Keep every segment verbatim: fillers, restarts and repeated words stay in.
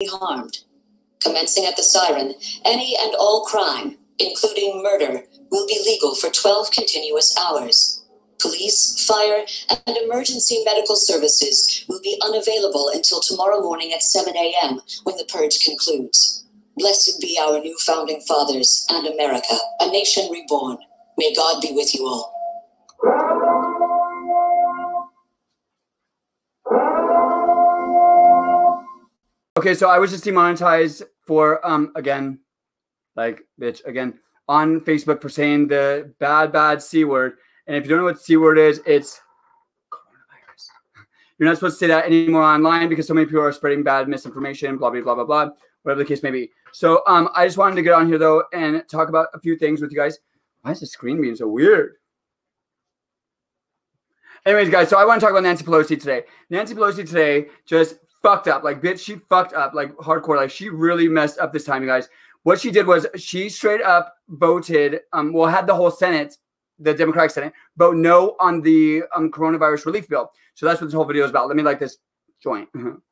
bodily harmed. Commencing at the siren, any and all crime, including murder, will be legal for twelve continuous hours. Police, fire, and emergency medical services will be unavailable until tomorrow morning at seven a m when the purge concludes. Blessed be our new founding fathers and America, a nation reborn. May God be with you all. Okay, so I was just demonetized for, um, again, like, bitch, again, on Facebook for saying the bad, bad C word. And if you don't know what C word is, it's coronavirus. You're not supposed to say that anymore online because so many people are spreading bad misinformation, blah, blah, blah, blah, blah, whatever the case may be. So um, I just wanted to get on here, though, and talk about a few things with you guys. Why is the screen being so weird? Anyways, guys, so I want to talk about Nancy Pelosi today. Nancy Pelosi today just fucked up. Like, bitch, she fucked up, like, hardcore. Like, she really messed up this time, you guys. What she did was she straight up voted, um, well, had the whole Senate, the Democratic Senate, vote no on the um, coronavirus relief bill. So that's what this whole video is about. Let me light this joint.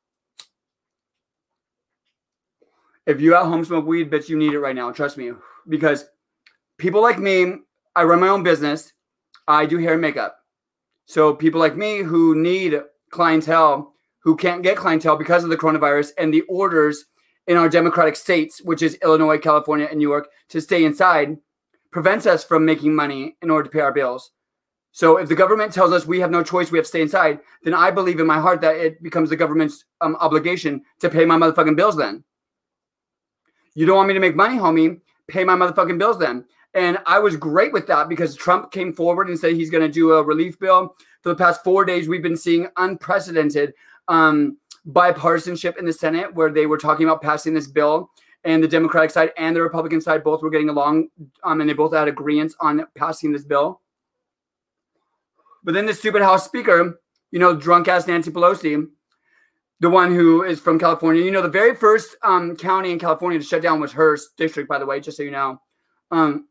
If you at home smoke weed, bitch, you need it right now. Trust me. Because people like me, I run my own business. I do hair and makeup. So people like me who need clientele, who can't get clientele because of the coronavirus and the orders in our democratic states, which is Illinois, California, and New York, to stay inside, prevents us from making money in order to pay our bills. So if the government tells us we have no choice, we have to stay inside, then I believe in my heart that it becomes the government's um, obligation to pay my motherfucking bills then. You don't want me to make money, homie? Pay my motherfucking bills then. And I was great with that because Trump came forward and said he's going to do a relief bill. For the past four days, we've been seeing unprecedented um, bipartisanship in the Senate where they were talking about passing this bill. And the Democratic side and the Republican side both were getting along, um, and they both had agreements on passing this bill. But then the stupid House Speaker, you know, drunk-ass Nancy Pelosi, the one who is from California, you know, the very first um, county in California to shut down was her district, by the way, just so you know. Um,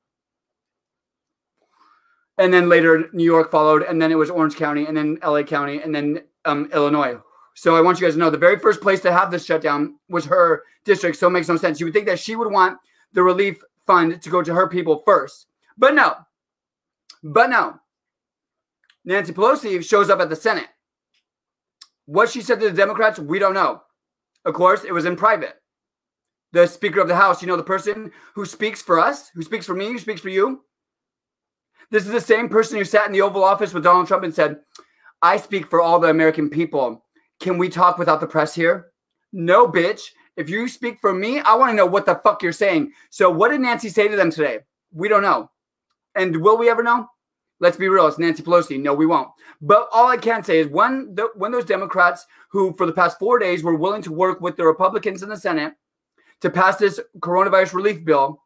and then later New York followed, and then it was Orange County, and then L A County, and then um, Illinois. So I want you guys to know the very first place to have this shutdown was her district. So it makes no sense. You would think that she would want the relief fund to go to her people first. But no. But no. Nancy Pelosi shows up at the Senate. What she said to the Democrats, we don't know. Of course, it was in private. The Speaker of the House, you know, the person who speaks for us, who speaks for me, who speaks for you. This is the same person who sat in the Oval Office with Donald Trump and said, I speak for all the American people. Can we talk without the press here? No, bitch. If you speak for me, I want to know what the fuck you're saying. So what did Nancy say to them today? We don't know. And will we ever know? Let's be real. It's Nancy Pelosi. No, we won't. But all I can say is when, the, when those Democrats who for the past four days were willing to work with the Republicans in the Senate to pass this coronavirus relief bill,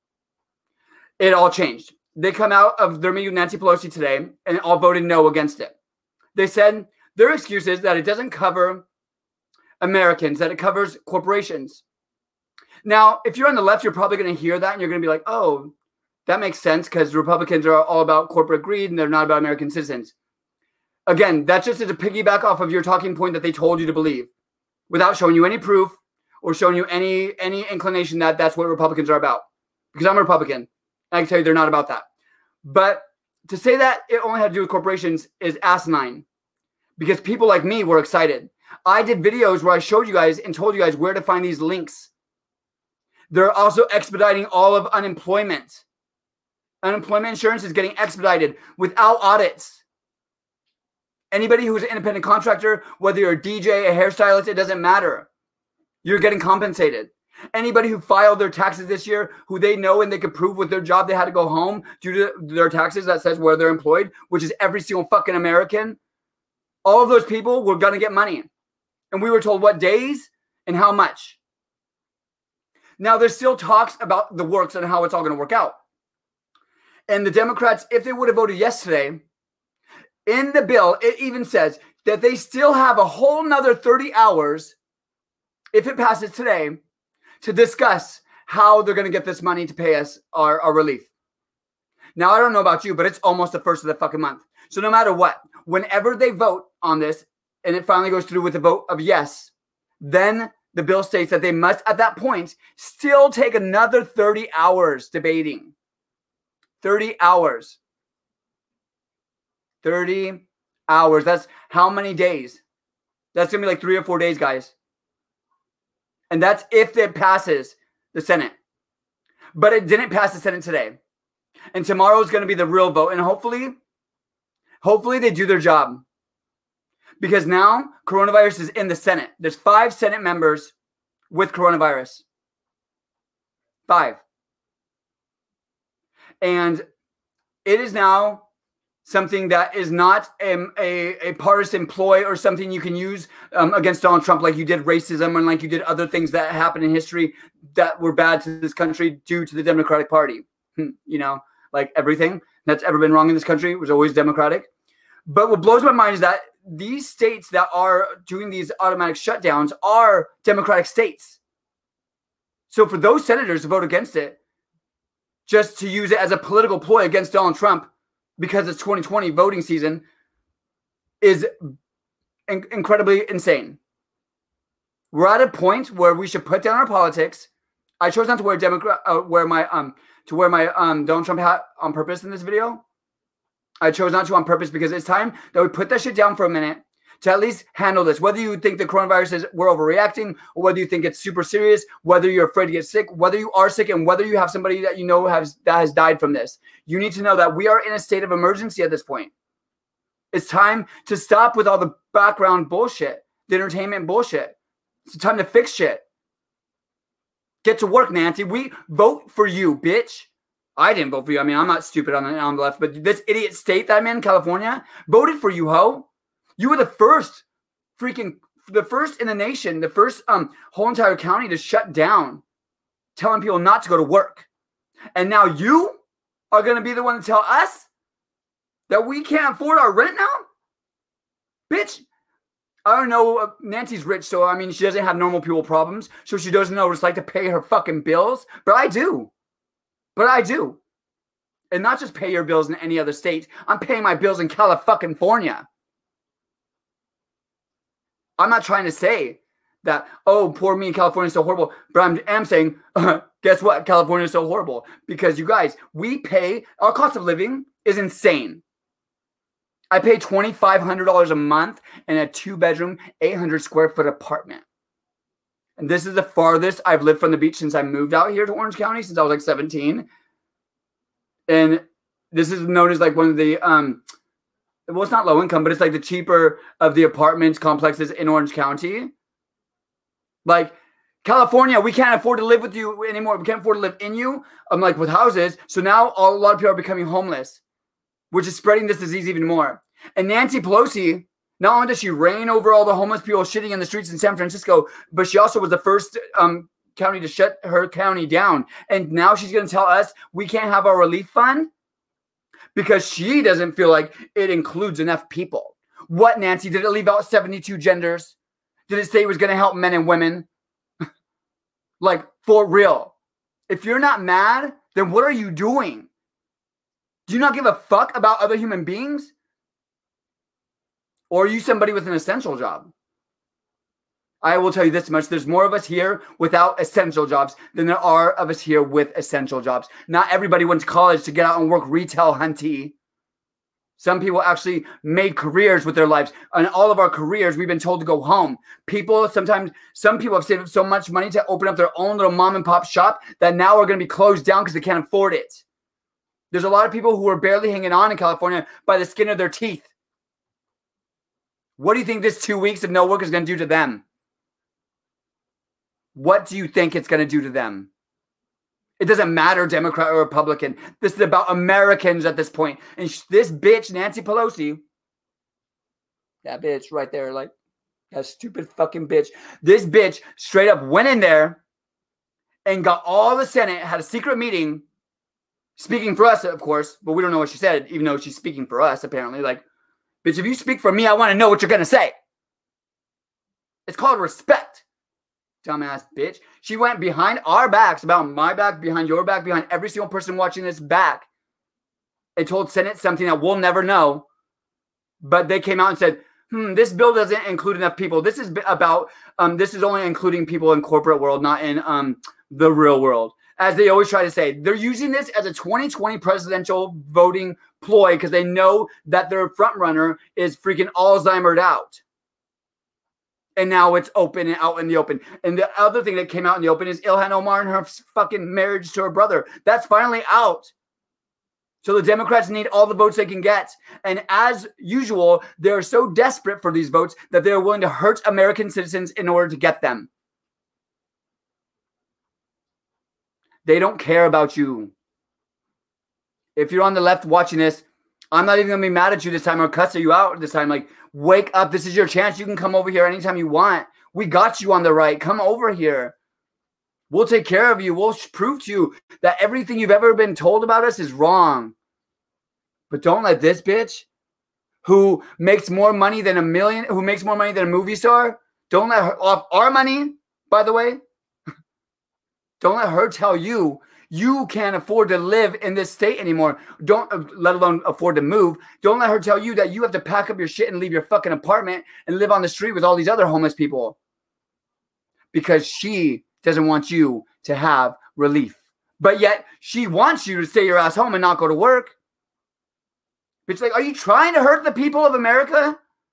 it all changed. They come out of their meeting with Nancy Pelosi today and all voted no against it. They said their excuse is that it doesn't cover Americans, that it covers corporations. Now, if you're on the left, you're probably going to hear that and you're going to be like, oh, that makes sense because Republicans are all about corporate greed and they're not about American citizens. Again, that's just to piggyback off of your talking point that they told you to believe without showing you any proof or showing you any, any inclination that that's what Republicans are about. Because I'm a Republican. And I can tell you they're not about that. But to say that it only had to do with corporations is asinine. Because people like me were excited. I did videos where I showed you guys and told you guys where to find these links. They're also expediting all of unemployment. Unemployment insurance is getting expedited without audits. Anybody who's an independent contractor, whether you're a D J, a hairstylist, it doesn't matter. You're getting compensated. Anybody who filed their taxes this year, who they know and they could prove with their job they had to go home due to their taxes that says where they're employed, which is every single fucking American, all of those people were going to get money. And we were told what days and how much. Now, there's still talks about the works and how it's all going to work out. And the Democrats, if they would have voted yesterday, in the bill, it even says that they still have a whole nother thirty hours, if it passes today, to discuss how they're going to get this money to pay us our, our relief. Now, I don't know about you, but it's almost the first of the fucking month. So no matter what, whenever they vote on this, and it finally goes through with a vote of yes, then the bill states that they must, at that point, still take another thirty hours debating. thirty hours. thirty hours. That's how many days? That's going to be like three or four days, guys. And that's if it passes the Senate. But it didn't pass the Senate today. And tomorrow is going to be the real vote. And hopefully, hopefully they do their job. Because now coronavirus is in the Senate. There's five Senate members with coronavirus. Five. And it is now something that is not a, a, a partisan ploy or something you can use um, against Donald Trump like you did racism and like you did other things that happened in history that were bad to this country due to the Democratic Party. You know, like everything that's ever been wrong in this country was always Democratic. But what blows my mind is that these states that are doing these automatic shutdowns are Democratic states. So for those senators to vote against it, just to use it as a political ploy against Donald Trump, because it's twenty twenty voting season, is in- incredibly insane. We're at a point where we should put down our politics. I chose not to wear Democrat, uh, wear my um, to wear my um Donald Trump hat on purpose in this video. I chose not to on purpose because it's time that we put that shit down for a minute to at least handle this. Whether you think the coronavirus is we're overreacting, or whether you think it's super serious, whether you're afraid to get sick, whether you are sick, and whether you have somebody that you know has that has died from this, you need to know that we are in a state of emergency at this point. It's time to stop with all the background bullshit, the entertainment bullshit. It's time to fix shit. Get to work, Nancy. We vote for you, bitch. I didn't vote for you. I mean, I'm not stupid on the, on the left, but this idiot state that I'm in, California, voted for you, ho. You were the first freaking, the first in the nation, the first um whole entire county to shut down, telling people not to go to work. And now you are going to be the one to tell us that we can't afford our rent now? Bitch, I don't know. Uh, Nancy's rich, so I mean, she doesn't have normal people problems, so she doesn't know what it's like to pay her fucking bills. But I do. But I do. And not just pay your bills in any other state. I'm paying my bills in California. I'm not trying to say that, oh, poor me in California is so horrible. But I'm, am saying, uh, guess what? California is so horrible. Because you guys, we pay, our cost of living is insane. I pay twenty-five hundred dollars a month in a two-bedroom, eight hundred square foot apartment. And this is the farthest I've lived from the beach since I moved out here to Orange County, since I was like seventeen. And this is known as like one of the, um, well, it's not low income, but it's like the cheaper of the apartments complexes in Orange County. Like, California, we can't afford to live with you anymore. We can't afford to live in you. I'm like, with houses. So now a lot of people are becoming homeless, which is spreading this disease even more. And Nancy Pelosi, not only does she reign over all the homeless people shitting in the streets in San Francisco, but she also was the first um, county to shut her county down. And now she's going to tell us we can't have our relief fund because she doesn't feel like it includes enough people. What, Nancy? Did it leave out seventy-two genders? Did it say it was going to help men and women? Like, for real. If you're not mad, then what are you doing? Do you not give a fuck about other human beings? Or are you somebody with an essential job? I will tell you this much. There's more of us here without essential jobs than there are of us here with essential jobs. Not everybody went to college to get out and work retail, hunty. Some people actually made careers with their lives. And all of our careers, we've been told to go home. People, sometimes, some people have saved so much money to open up their own little mom and pop shop that now are going to be closed down because they can't afford it. There's a lot of people who are barely hanging on in California by the skin of their teeth. What do you think this two weeks of no work is going to do to them? What do you think it's going to do to them? It doesn't matter Democrat or Republican. This is about Americans at this point. And sh- this bitch, Nancy Pelosi, that bitch right there, like, that stupid fucking bitch. This bitch straight up went in there and got all the Senate, had a secret meeting, speaking for us, of course, but we don't know what she said, even though she's speaking for us, apparently. Like, bitch, if you speak for me, I want to know what you're going to say. It's called respect. Dumbass bitch. She went behind our backs, about my back, behind your back, behind every single person watching this back, and told Senate something that we'll never know. But they came out and said, Hmm, this bill doesn't include enough people. This is about, um, this is only including people in corporate world, not in um, the real world. As they always try to say, they're using this as a twenty twenty presidential voting ploy because they know that their front runner is freaking Alzheimer'd out. And now it's open and out in the open. And the other thing that came out in the open is Ilhan Omar and her fucking marriage to her brother. That's finally out. So the Democrats need all the votes they can get. And as usual, they're so desperate for these votes that they're willing to hurt American citizens in order to get them. They don't care about you. If you're on the left watching this, I'm not even going to be mad at you this time or cuss you out this time. Like, wake up. This is your chance. You can come over here anytime you want. We got you on the right. Come over here. We'll take care of you. We'll prove to you that everything you've ever been told about us is wrong. But don't let this bitch who makes more money than a million, who makes more money than a movie star, don't let her off our money, by the way. Don't let her tell you you can't afford to live in this state anymore. Don't, let alone afford to move. Don't let her tell you that you have to pack up your shit and leave your fucking apartment and live on the street with all these other homeless people. Because she doesn't want you to have relief. But yet she wants you to stay your ass home and not go to work. Bitch, like, are you trying to hurt the people of America?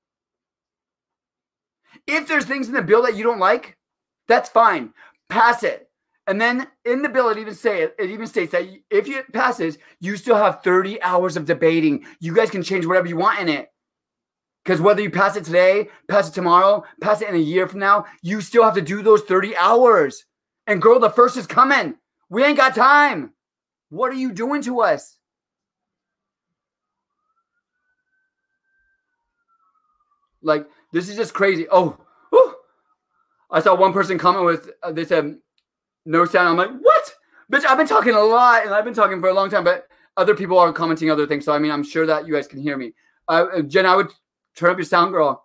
If there's things in the bill that you don't like, that's fine. Pass it. And then in the bill, it even say it, it even states that if it passes, you still have thirty hours of debating. You guys can change whatever you want in it. Because whether you pass it today, pass it tomorrow, pass it in a year from now, you still have to do those thirty hours. And girl, the first is coming. We ain't got time. What are you doing to us? Like, this is just crazy. Oh, whew. I saw one person comment with, uh, they said, no sound. I'm like, what? Bitch, I've been talking a lot, and I've been talking for a long time, but other people are commenting other things. So, I mean, I'm sure that you guys can hear me. Uh, Jen, I would turn up your sound, girl.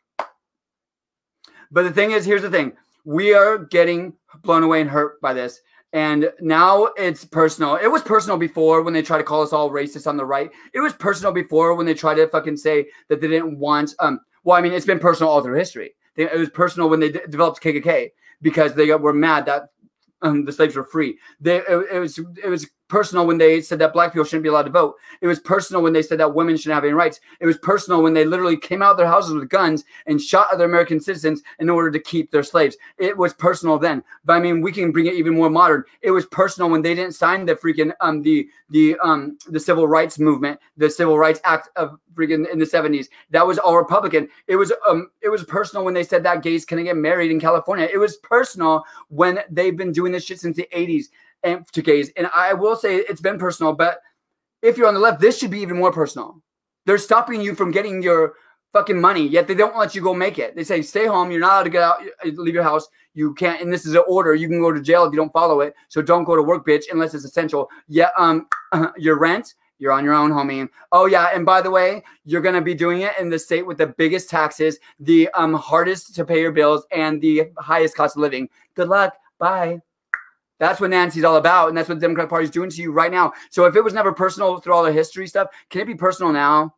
But the thing is, here's the thing. We are getting blown away and hurt by this. And now it's personal. It was personal before when they tried to call us all racist on the right. It was personal before when they tried to fucking say that they didn't want, um, well, I mean, it's been personal all through history. They, it was personal when they d- developed K K K because they were mad that um, the slaves were free. They, it, it was it was personal when they said that black people shouldn't be allowed to vote. It was personal when they said that women shouldn't have any rights. It was personal when they literally came out of their houses with guns and shot other American citizens in order to keep their slaves. It was personal then. But I mean, we can bring it even more modern. It was personal when they didn't sign the freaking um the the um the Civil Rights Movement, the Civil Rights Act of freaking in the seventies. That was all Republican. It was um it was personal when they said that gays couldn't get married in California. It was personal when they've been doing this shit since the eighties. And to gays. And I will say it's been personal, but if you're on the left, this should be even more personal. They're stopping you from getting your fucking money, yet they don't let you go make it. They say, stay home. You're not allowed to get out, leave your house. You can't, and this is an order. You can go to jail if you don't follow it. So don't go to work, bitch, unless it's essential. Yeah, um, your rent, you're on your own, homie. Oh, yeah, and by the way, you're going to be doing it in the state with the biggest taxes, the um hardest to pay your bills, and the highest cost of living. Good luck. Bye. That's what Nancy's all about, and that's what the Democratic Party is doing to you right now. So if it was never personal through all the history stuff, can it be personal now?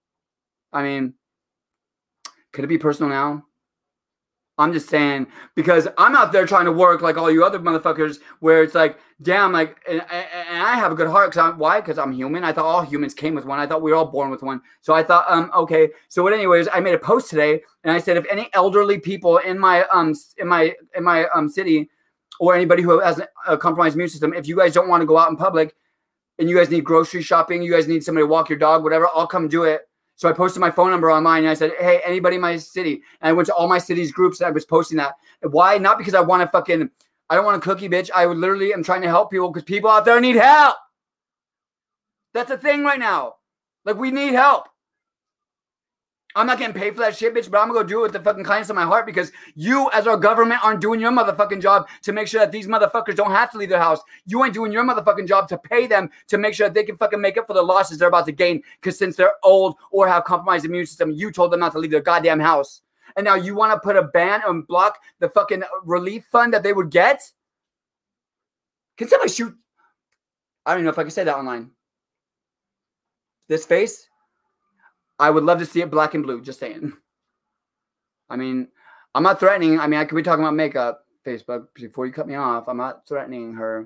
I mean, could it be personal now? I'm just saying, because I'm out there trying to work like all you other motherfuckers where it's like, damn, like, and, and I have a good heart. Cause I'm, why? Because I'm human. I thought all humans came with one. I thought we were all born with one. So I thought, um, okay. So what anyways, I made a post today, and I said, if any elderly people in my, um, in my, in my um city, or anybody who has a compromised immune system, if you guys don't want to go out in public and you guys need grocery shopping, you guys need somebody to walk your dog, whatever, I'll come do it. So I posted my phone number online, and I said, hey, anybody in my city. And I went to all my city's groups, and I was posting that. Why? Not because I want to fucking, I don't want a cookie, bitch. I would literally am trying to help people because people out there need help. That's a thing right now. Like, we need help. I'm not getting paid for that shit, bitch, but I'm going to go do it with the fucking kindness of my heart because you, as our government, aren't doing your motherfucking job to make sure that these motherfuckers don't have to leave their house. You ain't doing your motherfucking job to pay them to make sure that they can fucking make up for the losses they're about to gain because since they're old or have compromised immune system, you told them not to leave their goddamn house. And now you want to put a ban and block the fucking relief fund that they would get? Can somebody shoot? I don't even know if I can say that online. This face? I would love to see it black and blue, just saying. I mean, I'm not threatening. I mean, I could be talking about makeup, Facebook, before you cut me off. I'm not threatening her.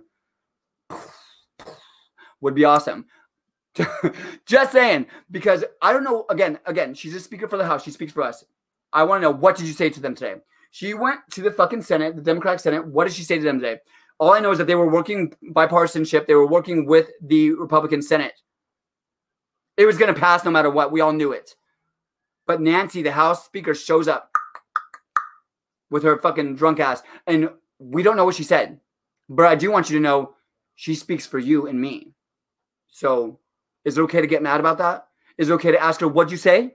Would be awesome. Just saying, because I don't know. Again, again, she's a speaker for the House. She speaks for us. I want to know, what did you say to them today? She went to the fucking Senate, the Democratic Senate. What did she say to them today? All I know is that they were working bipartisanship. They were working with the Republican Senate. It was going to pass no matter what. We all knew it. But Nancy, the House Speaker, shows up with her fucking drunk ass. And we don't know what she said. But I do want you to know she speaks for you and me. So is it okay to get mad about that? Is it okay to ask her, what'd you say?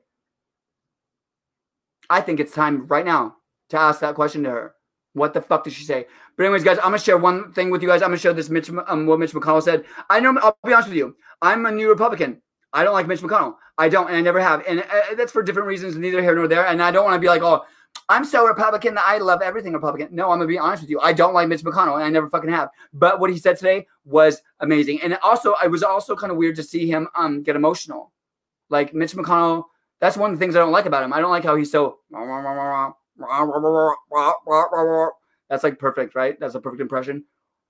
I think it's time right now to ask that question to her. What the fuck did she say? But anyways, guys, I'm going to share one thing with you guys. I'm going to share this Mitch, um, what Mitch McConnell said. I know, I'll be honest with you. I'm a new Republican. I don't like Mitch McConnell. I don't, and I never have. And uh, that's for different reasons, neither here nor there. And I don't want to be like, oh, I'm so Republican that I love everything Republican. No, I'm going to be honest with you. I don't like Mitch McConnell, and I never fucking have. But what he said today was amazing. And also, it was also kind of weird to see him um get emotional. Like, Mitch McConnell, that's one of the things I don't like about him. I don't like how he's so... That's like perfect, right? That's a perfect impression.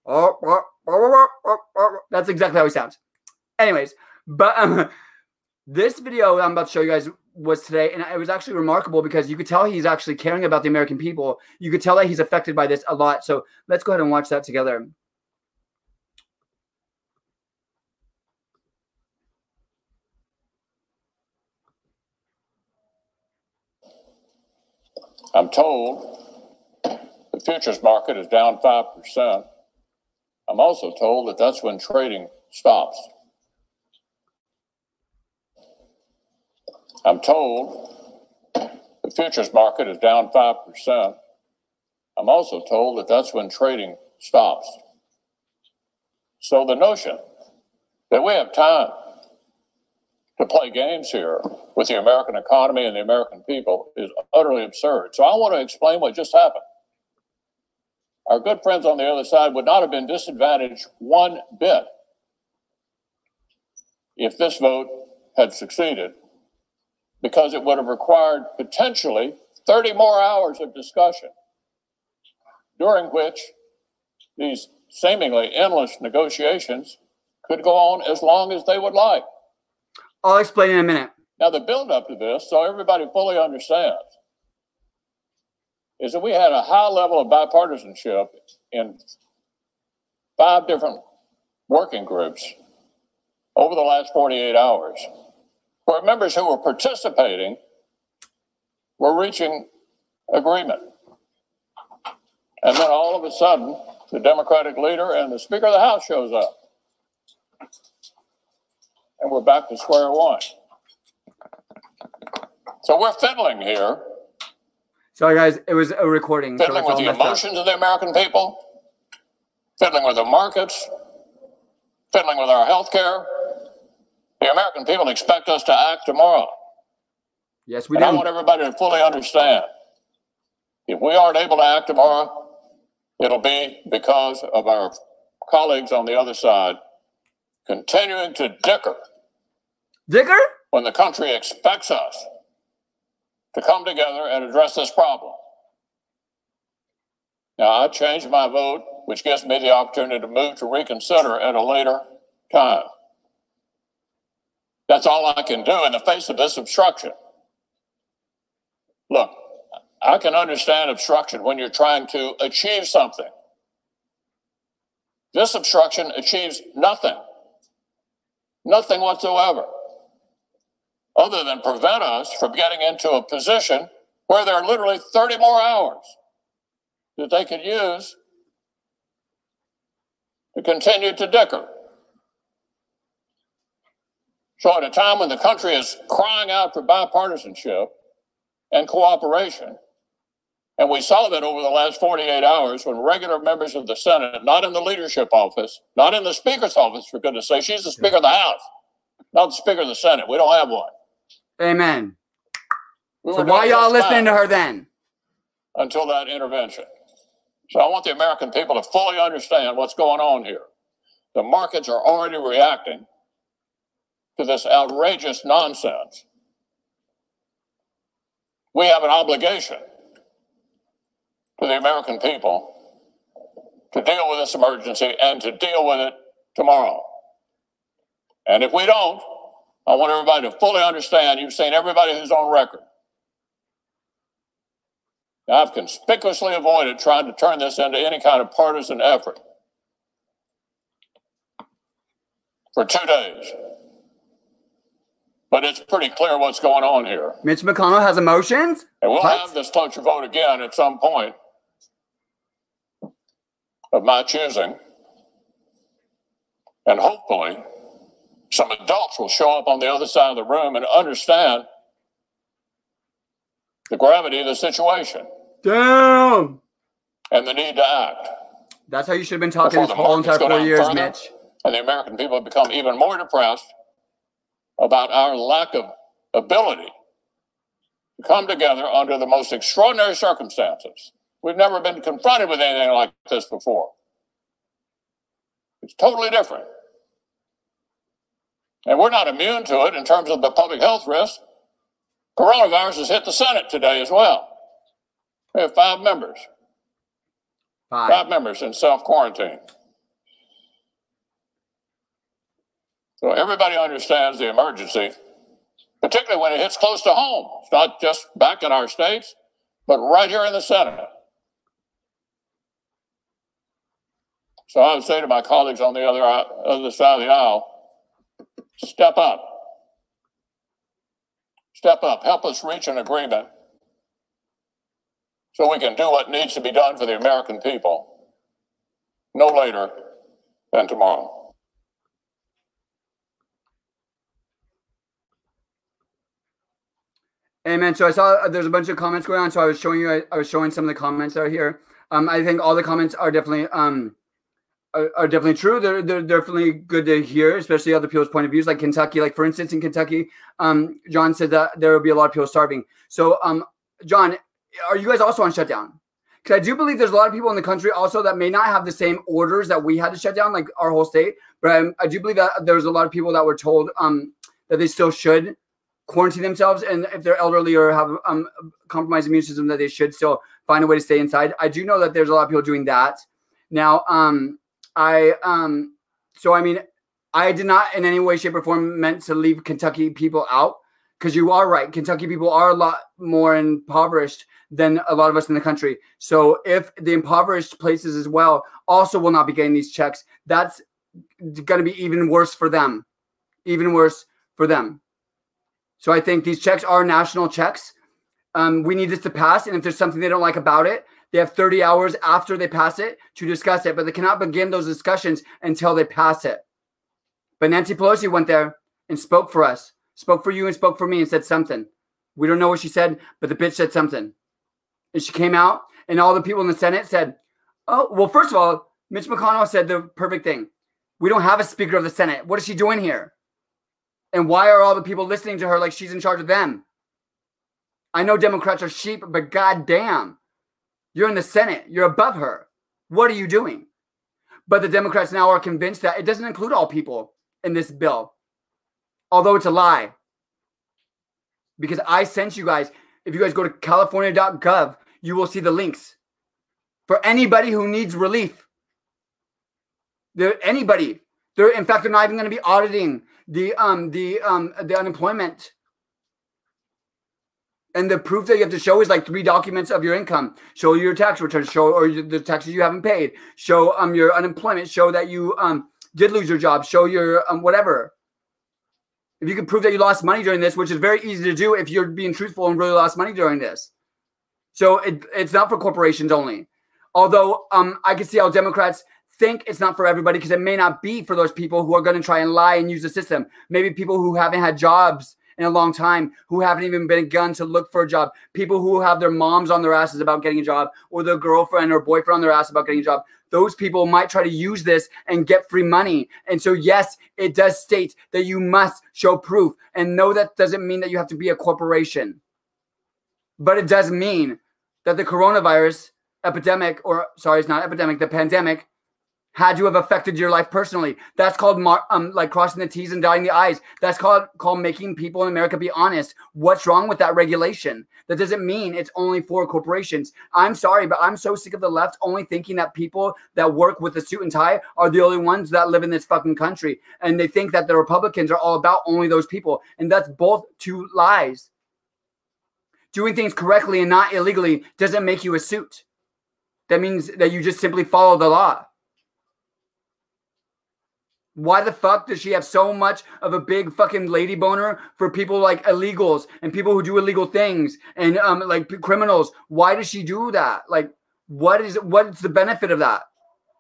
That's exactly how he sounds. Anyways, but um, this video I'm about to show you guys was today, and it was actually remarkable because you could tell he's actually caring about the American people. You could tell that he's affected by this a lot. So let's go ahead and watch that together. I'm told the futures market is down five percent. I'm also told that that's when trading stops. I'm told the futures market is down five percent. I'm also told that that's when trading stops. So the notion that we have time to play games here with the American economy and the American people is utterly absurd. So I want to explain what just happened. Our good friends on the other side would not have been disadvantaged one bit if this vote had succeeded, because it would have required potentially thirty more hours of discussion, during which these seemingly endless negotiations could go on as long as they would like. I'll explain in a minute. Now, the build-up to this, so everybody fully understands, is that we had a high level of bipartisanship in five different working groups over the last forty-eight hours, where members who were participating were reaching agreement. And then all of a sudden, the Democratic leader and the Speaker of the House shows up. And we're back to square one. So we're fiddling here. Sorry, guys, it was a recording. Fiddling so with the emotions up. of the American people, fiddling with the markets, fiddling with our health care. The American people expect us to act tomorrow. Yes, we and do. I want everybody to fully understand. If we aren't able to act tomorrow, it'll be because of our colleagues on the other side continuing to dicker. Dicker? When the country expects us to come together and address this problem. Now, I changed my vote, which gives me the opportunity to move to reconsider at a later time. That's all I can do in the face of this obstruction. Look, I can understand obstruction when you're trying to achieve something. This obstruction achieves nothing. Nothing whatsoever, other than prevent us from getting into a position where there are literally thirty more hours that they could use to continue to dicker. So at a time when the country is crying out for bipartisanship and cooperation, and we saw that over the last forty-eight hours when regular members of the Senate, not in the leadership office, not in the Speaker's office, for goodness sake, she's the Speaker of the House, not the Speaker of the Senate. We don't have one. Amen. We so why y'all listening to her then? Until that intervention. So I want the American people to fully understand what's going on here. The markets are already reacting to this outrageous nonsense. we have an obligation to the American people to deal with this emergency and to deal with it tomorrow. And if we don't, I want everybody to fully understand, you've seen everybody who's on record. I've conspicuously avoided trying to turn this into any kind of partisan effort for two days. But it's pretty clear what's going on here. Mitch McConnell has emotions? And we'll What? have this cloture vote again at some point of my choosing. And hopefully some adults will show up on the other side of the room and understand the gravity of the situation. Damn! And the need to act. That's how you should have been talking Before this the whole markets entire go four down years, further, Mitch. And the American people have become even more depressed about our lack of ability to come together under the most extraordinary circumstances. We've never been confronted with anything like this before. It's totally different. And we're not immune to it in terms of the public health risk. Coronavirus has hit the Senate today as well. We have five members. Five. Five members in self-quarantine. So everybody understands the emergency, particularly when it hits close to home. It's not just back in our states, but right here in the Senate. So I would say to my colleagues on the other, other side of the aisle, step up. Step up. Help us reach an agreement so we can do what needs to be done for the American people no later than tomorrow. Amen. So I saw uh, there's a bunch of comments going on. So I was showing you, I, I was showing some of the comments that are here. Um, I think all the comments are definitely um are, are definitely true. They're they're definitely good to hear, especially other people's point of views. Like Kentucky, like for instance, in Kentucky, um, John said that there will be a lot of people starving. So um, John, are you guys also on shutdown? Because I do believe there's a lot of people in the country also that may not have the same orders that we had to shut down, like our whole state. But um, I do believe that there's a lot of people that were told um that they still should quarantine themselves, and if they're elderly or have um compromised immune system, that they should still find a way to stay inside. I do know that there's a lot of people doing that now. Um, I um, so I mean, I did not in any way, shape, or form meant to leave Kentucky people out, because you are right. Kentucky people are a lot more impoverished than a lot of us in the country. So if the impoverished places as well also will not be getting these checks, that's going to be even worse for them, even worse for them. So I think these checks are national checks. Um, we need this to pass. And if there's something they don't like about it, they have thirty hours after they pass it to discuss it. But they cannot begin those discussions until they pass it. But Nancy Pelosi went there and spoke for us, spoke for you and spoke for me and said something. We don't know what she said, but the bitch said something. And she came out and all the people in the Senate said, oh, well, first of all, Mitch McConnell said the perfect thing. We don't have a Speaker of the Senate. What is she doing here? And why are all the people listening to her like she's in charge of them? I know Democrats are sheep, but goddamn, you're in the Senate. You're above her. What are you doing? But the Democrats now are convinced that it doesn't include all people in this bill, although it's a lie. Because I sent you guys, if you guys go to california dot gov, you will see the links for anybody who needs relief. There, anybody. They're, in fact, they're not even going to be auditing the um the um the unemployment, and the proof that you have to show is like three documents of your income. Show your tax return, show or the taxes you haven't paid, show um your unemployment, show that you um did lose your job, show your um whatever. If you can prove that you lost money during this, which is very easy to do if you're being truthful and really lost money during this. So it, it's not for corporations only. Although um I can see how Democrats think it's not for everybody, because it may not be for those people who are going to try and lie and use the system. Maybe people who haven't had jobs in a long time, who haven't even been begun to look for a job, people who have their moms on their asses about getting a job, or their girlfriend or boyfriend on their ass about getting a job. Those people might try to use this and get free money. And so, yes, it does state that you must show proof. And no, that doesn't mean that you have to be a corporation. But it does mean that the coronavirus epidemic, or sorry, it's not epidemic, the pandemic, had to have affected your life personally. That's called mar- um, like crossing the T's and dotting the I's. That's called called making people in America be honest. What's wrong with that regulation? That doesn't mean it's only for corporations. I'm sorry, but I'm so sick of the left only thinking that people that work with a suit and tie are the only ones that live in this fucking country. And they think that the Republicans are all about only those people. And that's both two lies. Doing things correctly and not illegally doesn't make you a suit. That means that you just simply follow the law. Why the fuck does she have so much of a big fucking lady boner for people like illegals and people who do illegal things and um like criminals? Why does she do that? Like, what is what's the benefit of that?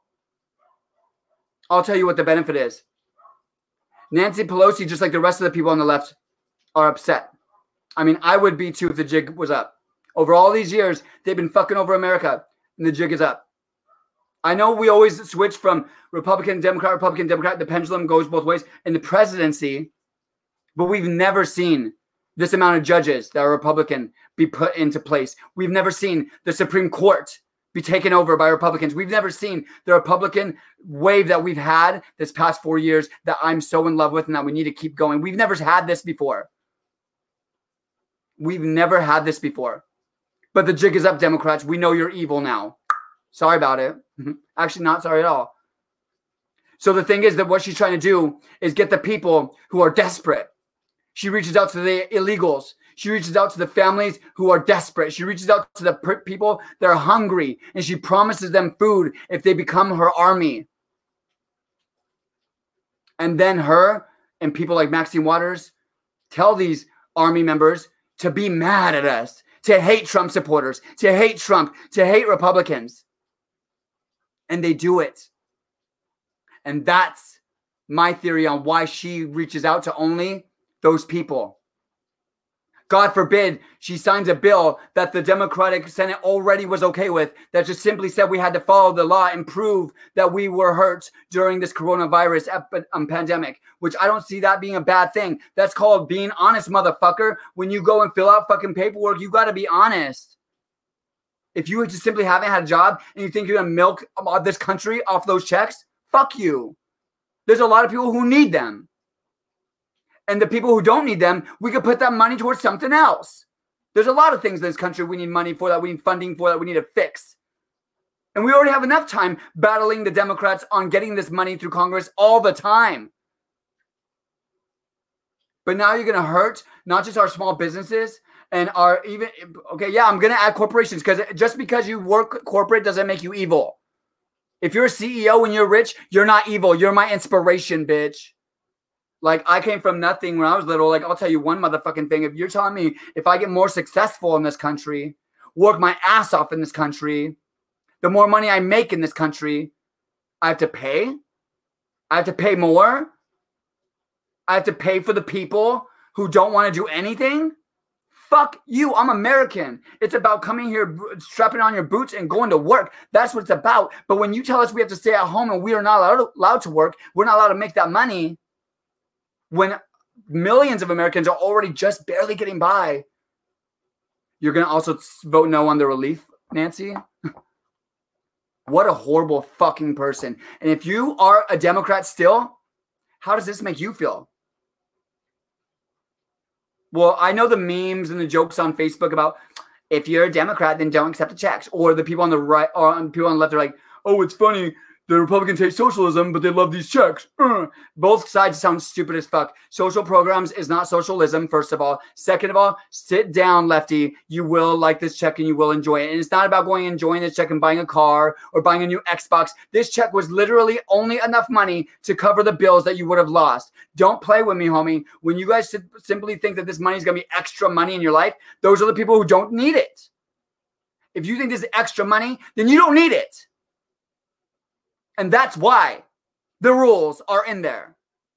I'll tell you what the benefit is. Nancy Pelosi, just like the rest of the people on the left, are upset. I mean, I would be too if the jig was up. Over all these years, they've been fucking over America, and the jig is up. I know we always switch from Republican, Democrat, Republican, Democrat. The pendulum goes both ways in the presidency, but we've never seen this amount of judges that are Republican be put into place. We've never seen the Supreme Court be taken over by Republicans. We've never seen the Republican wave that we've had this past four years that I'm so in love with and that we need to keep going. We've never had this before. We've never had this before. But the jig is up, Democrats. We know you're evil now. Sorry about it. Actually, not sorry at all. So the thing is that what she's trying to do is get the people who are desperate. She reaches out to the illegals. She reaches out to the families who are desperate. She reaches out to the per- people that are hungry. And she promises them food if they become her army. And then her and people like Maxine Waters tell these army members to be mad at us, to hate Trump supporters, to hate Trump, to hate Republicans. And they do it. And that's my theory on why she reaches out to only those people. God forbid she signs a bill that the Democratic Senate already was okay with, that just simply said we had to follow the law and prove that we were hurt during this coronavirus ep- um, pandemic, which I don't see that being a bad thing. That's called being honest, motherfucker. When you go and fill out fucking paperwork, you got to be honest. If you just simply haven't had a job and you think you're going to milk this country off those checks, fuck you. There's a lot of people who need them. And the people who don't need them, we could put that money towards something else. There's a lot of things in this country we need money for, that we need funding for, that we need to fix. And we already have enough time battling the Democrats on getting this money through Congress all the time. But now you're going to hurt not just our small businesses and our even, okay, yeah, I'm going to add corporations, because just because you work corporate doesn't make you evil. If you're a C E O and you're rich, you're not evil. You're my inspiration, bitch. Like, I came from nothing when I was little. Like, I'll tell you one motherfucking thing. If you're telling me if I get more successful in this country, work my ass off in this country, the more money I make in this country, I have to pay. I have to pay more. I have to pay for the people who don't want to do anything. Fuck you. I'm American. It's about coming here, strapping on your boots and going to work. That's what it's about. But when you tell us we have to stay at home and we are not allowed, allowed to work, we're not allowed to make that money, when millions of Americans are already just barely getting by, you're going to also vote no on the relief, Nancy? What a horrible fucking person. And if you are a Democrat still, how does this make you feel? Well, I know the memes and the jokes on Facebook about, if you're a Democrat, then don't accept the checks. Or the people on the right, or on people on the left are like, oh, it's funny. The Republicans hate socialism, but they love these checks. Uh. Both sides sound stupid as fuck. Social programs is not socialism, first of all. Second of all, sit down, lefty. You will like this check and you will enjoy it. And it's not about going and enjoying this check and buying a car or buying a new Xbox. This check was literally only enough money to cover the bills that you would have lost. Don't play with me, homie. When you guys simply think that this money is going to be extra money in your life, those are the people who don't need it. If you think this is extra money, then you don't need it. And that's why the rules are in there.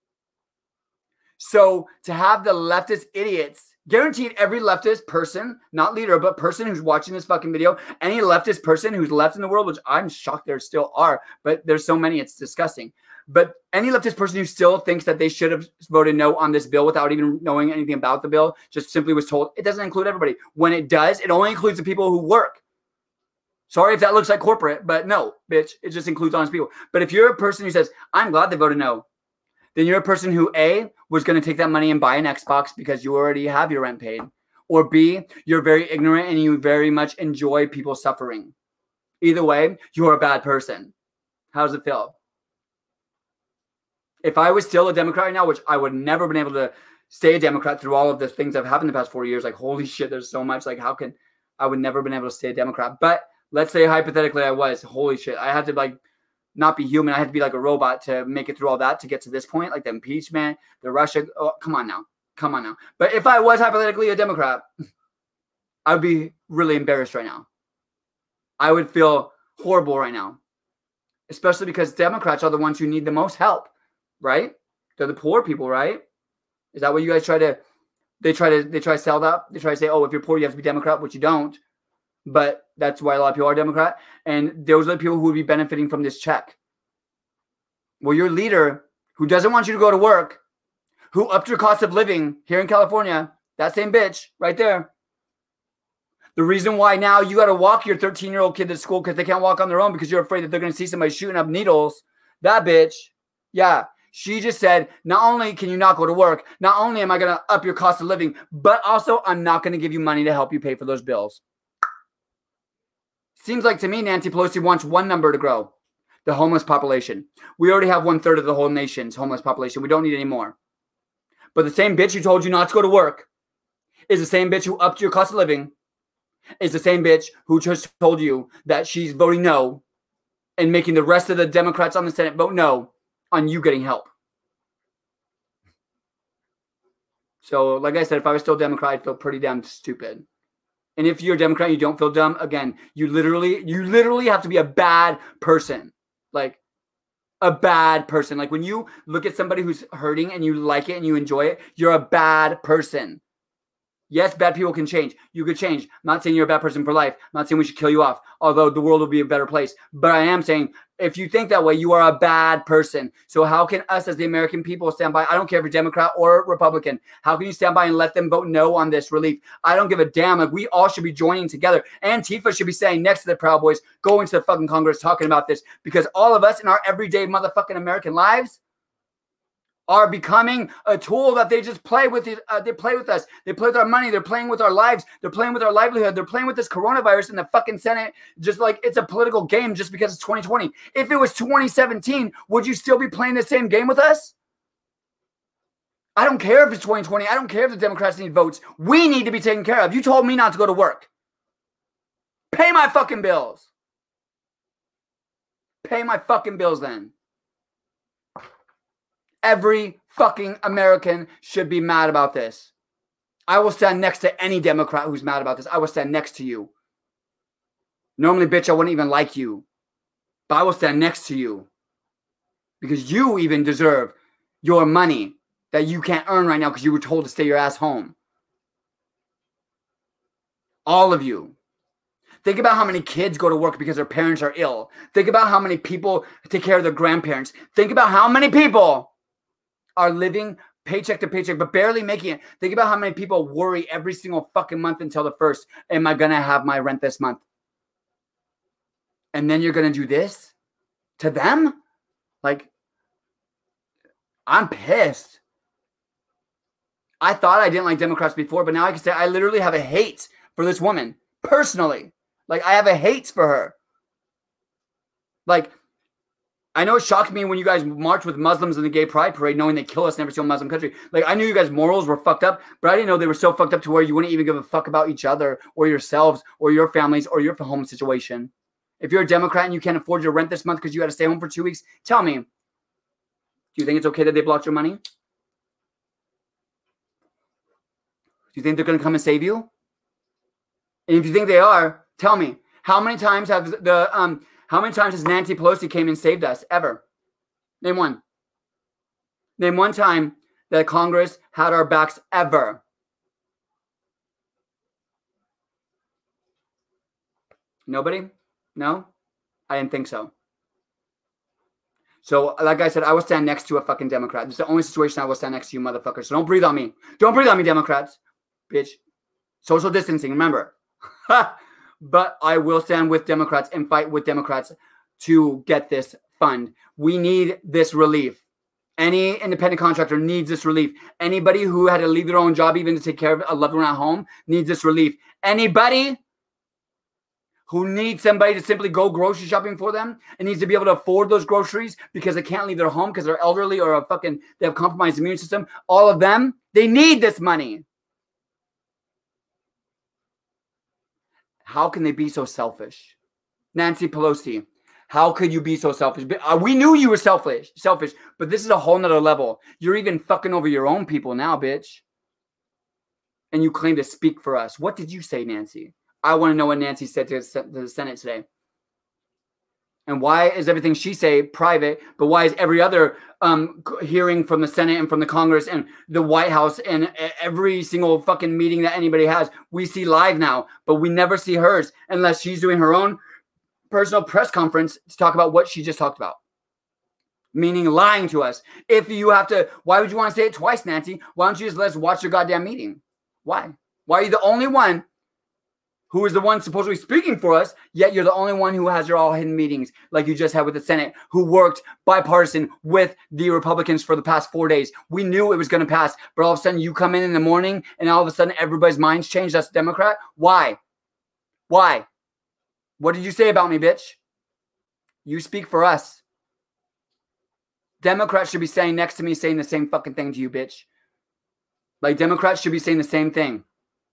So to have the leftist idiots, guaranteed every leftist person, not leader, but person who's watching this fucking video, any leftist person who's left in the world, which I'm shocked there still are, but there's so many, it's disgusting. But any leftist person who still thinks that they should have voted no on this bill without even knowing anything about the bill, just simply was told, it doesn't include everybody. When it does, it only includes the people who work. Sorry if that looks like corporate, but no, bitch, it just includes honest people. But if you're a person who says, I'm glad they voted no, then you're a person who A, was going to take that money and buy an Xbox because you already have your rent paid. Or B, you're very ignorant and you very much enjoy people suffering. Either way, you're a bad person. How does it feel? If I was still a Democrat right now, which I would never been able to stay a Democrat through all of the things that have happened in the past four years, like, holy shit, there's so much. Like, how can I would never been able to stay a Democrat? But let's say hypothetically I was. Holy shit. I had to like not be human. I had to be like a robot to make it through all that to get to this point. Like the impeachment, the Russia. Oh, come on now. Come on now. But if I was hypothetically a Democrat, I would be really embarrassed right now. I would feel horrible right now. Especially because Democrats are the ones who need the most help, right? They're the poor people, right? Is that what you guys try to, they try to, they try to sell that? They try to say, oh, if you're poor, you have to be Democrat, which you don't. But that's why a lot of people are Democrat. And those are the people who would be benefiting from this check. Well, your leader, who doesn't want you to go to work, who upped your cost of living here in California, that same bitch right there. The reason why now you got to walk your thirteen-year-old kid to school because they can't walk on their own because you're afraid that they're going to see somebody shooting up needles. That bitch, yeah, she just said, not only can you not go to work, not only am I going to up your cost of living, but also I'm not going to give you money to help you pay for those bills. Seems like to me Nancy Pelosi wants one number to grow, the homeless population. We already have one third of the whole nation's homeless population. We don't need any more. But the same bitch who told you not to go to work is the same bitch who upped your cost of living, is the same bitch who just told you that she's voting no and making the rest of the Democrats on the Senate vote no on you getting help. So, like I said, if I was still a Democrat, I'd feel pretty damn stupid. And if you're a Democrat and you don't feel dumb, again, you literally, you literally have to be a bad person. Like, a bad person. Like, when you look at somebody who's hurting and you like it and you enjoy it, you're a bad person. Yes, bad people can change. You could change. I'm not saying you're a bad person for life. I'm not saying we should kill you off, although the world will be a better place. But I am saying, if you think that way, you are a bad person. So how can us as the American people stand by? I don't care if you're Democrat or Republican. How can you stand by and let them vote no on this relief? I don't give a damn. Like, we all should be joining together. Antifa should be saying next to the Proud Boys, go into the fucking Congress talking about this, because all of us in our everyday motherfucking American lives are becoming a tool that they just play with. It, uh, they play with us. They play with our money. They're playing with our lives. They're playing with our livelihood. They're playing with this coronavirus in the fucking Senate, just like it's a political game just because it's twenty twenty. If it was twenty seventeen, would you still be playing the same game with us? I don't care if it's twenty twenty. I don't care if the Democrats need votes. We need to be taken care of. You told me not to go to work. Pay my fucking bills. Pay my fucking bills then. Every fucking American should be mad about this. I will stand next to any Democrat who's mad about this. I will stand next to you. Normally, bitch, I wouldn't even like you. But I will stand next to you. Because you even deserve your money that you can't earn right now because you were told to stay your ass home. All of you. Think about how many kids go to work because their parents are ill. Think about how many people take care of their grandparents. Think about how many people are living paycheck to paycheck, but barely making it. Think about how many people worry every single fucking month until the first. Am I going to have my rent this month? And then you're going to do this to them? Like, I'm pissed. I thought I didn't like Democrats before, but now I can say I literally have a hate for this woman. Personally. Like, I have a hate for her. Like, I know it shocked me when you guys marched with Muslims in the gay pride parade, knowing they kill us in every single Muslim country. Like, I knew you guys' morals were fucked up, but I didn't know they were so fucked up to where you wouldn't even give a fuck about each other or yourselves or your families or your home situation. If you're a Democrat and you can't afford your rent this month because you got to stay home for two weeks, tell me, do you think it's okay that they blocked your money? Do you think they're going to come and save you? And if you think they are, tell me, how many times have the um how many times has Nancy Pelosi came and saved us ever? Name one. Name one time that Congress had our backs ever. Nobody? No? I didn't think so. So, like I said, I will stand next to a fucking Democrat. This is the only situation I will stand next to you, motherfuckers. So don't breathe on me. Don't breathe on me, Democrats. Bitch. Social distancing, remember. but I will stand with Democrats and fight with Democrats to get this fund. We need this relief. Any independent contractor needs this relief. Anybody who had to leave their own job even to take care of a loved one at home needs this relief. Anybody who needs somebody to simply go grocery shopping for them and needs to be able to afford those groceries because they can't leave their home because they're elderly or a fucking they have compromised immune system, all of them, they need this money. How can they be so selfish? Nancy Pelosi, how could you be so selfish? We knew you were selfish, selfish, but this is a whole nother level. You're even fucking over your own people now, bitch. And you claim to speak for us. What did you say, Nancy? I want to know what Nancy said to the Senate today. And why is everything she say private, but why is every other um, hearing from the Senate and from the Congress and the White House and every single fucking meeting that anybody has, we see live now, but we never see hers unless she's doing her own personal press conference to talk about what she just talked about. Meaning lying to us. If you have to, why would you want to say it twice, Nancy? Why don't you just let us watch your goddamn meeting? Why? Why are you the only one who is the one supposedly speaking for us, yet you're the only one who has your all hidden meetings like you just had with the Senate, who worked bipartisan with the Republicans for the past four days. We knew it was going to pass, but all of a sudden you come in in the morning and all of a sudden everybody's minds change. That's Democrat. Why? Why? What did you say about me, bitch? You speak for us. Democrats should be saying next to me, saying the same fucking thing to you, bitch. Like Democrats should be saying the same thing.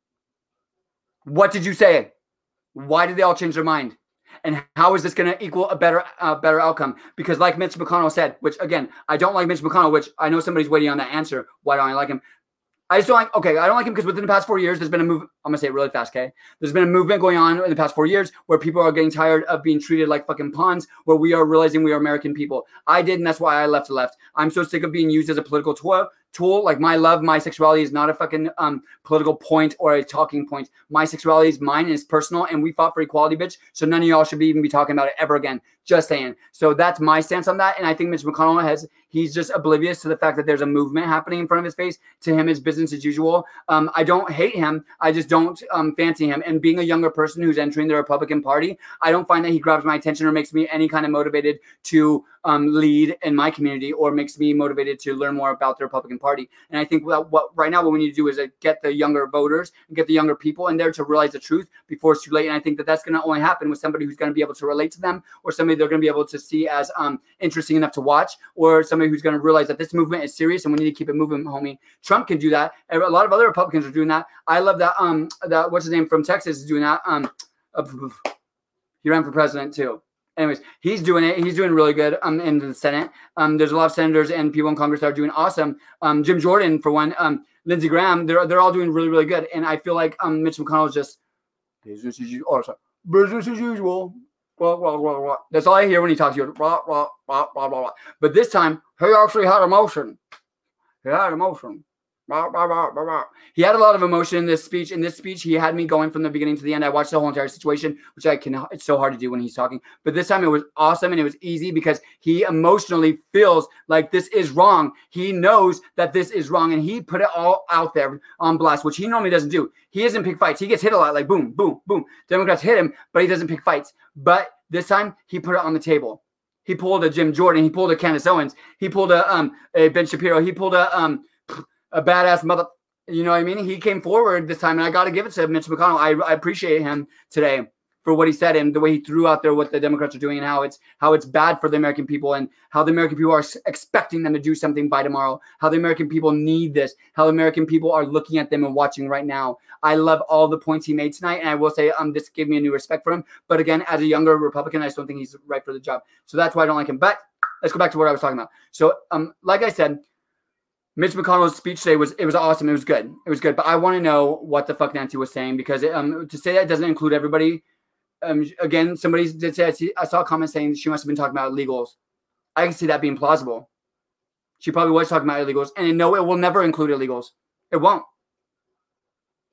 What did you say? Why did they all change their mind? And how is this going to equal a better uh, better outcome? Because like Mitch McConnell said, which again, I don't like Mitch McConnell, which I know somebody's waiting on that answer. Why don't I like him? I just don't like, okay, I don't like him because within the past four years, there's been a move. I'm going to say it really fast, okay? There's been a movement going on in the past four years where people are getting tired of being treated like fucking pawns, where we are realizing we are American people. I did, and that's why I left the left. I'm so sick of being used as a political tool. Tool like my love, my sexuality is not a fucking um political point or a talking point. My sexuality is mine and it's personal, and we fought for equality, bitch. So none of y'all should be even be talking about it ever again. Just saying. So that's my stance on that. And I think Mitch McConnell has he's just oblivious to the fact that there's a movement happening in front of his face. To him, is business as usual. Um, I don't hate him. I just don't um fancy him. And being a younger person who's entering the Republican Party, I don't find that he grabs my attention or makes me any kind of motivated to um lead in my community or makes me motivated to learn more about the Republican Party. And I think what, what right now what we need to do is uh, get the younger voters and get the younger people in there to realize the truth before it's too late. And I think that that's going to only happen with somebody who's going to be able to relate to them, or somebody they're going to be able to see as um interesting enough to watch, or somebody who's going to realize that this movement is serious and we need to keep it moving, homie. Trump can do that. A lot of other Republicans are doing that. I love that. Um, that what's his name from Texas is doing that. Um, uh, he ran for president too. Anyways, he's doing it. He's doing really good um, in the Senate. Um, there's a lot of senators and people in Congress that are doing awesome. Um, Jim Jordan, for one, um, Lindsey Graham, they're they're all doing really, really good. And I feel like um, Mitch McConnell is just business as usual. Oh, sorry. Business as usual. Blah, blah, blah, blah. That's all I hear when he talks to you. Blah, blah, blah, blah, blah. But this time, he actually had emotion. He had emotion. Blah, blah, blah, blah, blah. He had a lot of emotion in this speech. In this speech, he had me going from the beginning to the end. I watched the whole entire situation, which I can. It's so hard to do when he's talking. But this time it was awesome and it was easy because he emotionally feels like this is wrong. He knows that this is wrong, and he put it all out there on blast, which he normally doesn't do. He doesn't pick fights. He gets hit a lot, like boom, boom, boom. Democrats hit him, but he doesn't pick fights. But this time he put it on the table. He pulled a Jim Jordan. He pulled a Candace Owens. He pulled a um a Ben Shapiro. He pulled a um. a badass mother, you know what I mean? He came forward this time, and I got to give it to Mitch McConnell. I, I appreciate him today for what he said and the way he threw out there what the Democrats are doing and how it's how it's bad for the American people and how the American people are expecting them to do something by tomorrow, how the American people need this, how the American people are looking at them and watching right now. I love all the points he made tonight, and I will say um this gave me a new respect for him. But again, as a younger Republican, I just don't think he's right for the job. So that's why I don't like him. But let's go back to what I was talking about. So um like I said, Mitch McConnell's speech today was it was awesome. It was good. It was good. But I want to know what the fuck Nancy was saying, because it, um to say that doesn't include everybody. Um again, somebody did say I, see, I saw a comment saying she must have been talking about illegals. I can see that being plausible. She probably was talking about illegals, and no, it will never include illegals. It won't.